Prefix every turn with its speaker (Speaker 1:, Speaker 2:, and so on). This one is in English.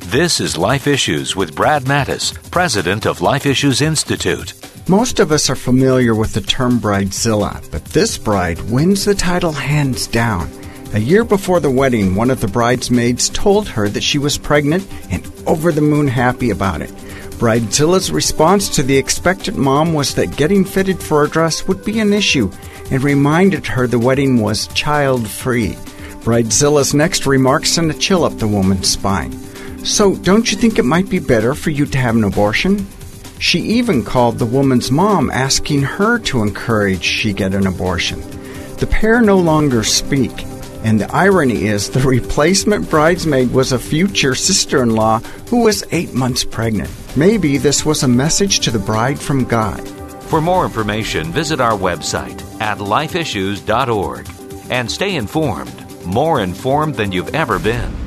Speaker 1: This is Life Issues with Brad Mattis, president of Life Issues Institute.
Speaker 2: Most of us are familiar with the term bridezilla, but this bride wins the title hands down. A year before the wedding, one of the bridesmaids told her that she was pregnant and over the moon happy about it. Bridezilla's response to the expectant mom was that getting fitted for a dress would be an issue and reminded her the wedding was child-free. Bridezilla's next remark sent a chill up the woman's spine. So, don't you think it might be better for you to have an abortion? She even called the woman's mom, asking her to encourage she get an abortion. The pair no longer speak, and the irony is the replacement bridesmaid was a future sister-in-law who was 8 months pregnant. Maybe this was a message to the bride from God.
Speaker 1: For more information, visit our website at lifeissues.org and stay informed, more informed than you've ever been.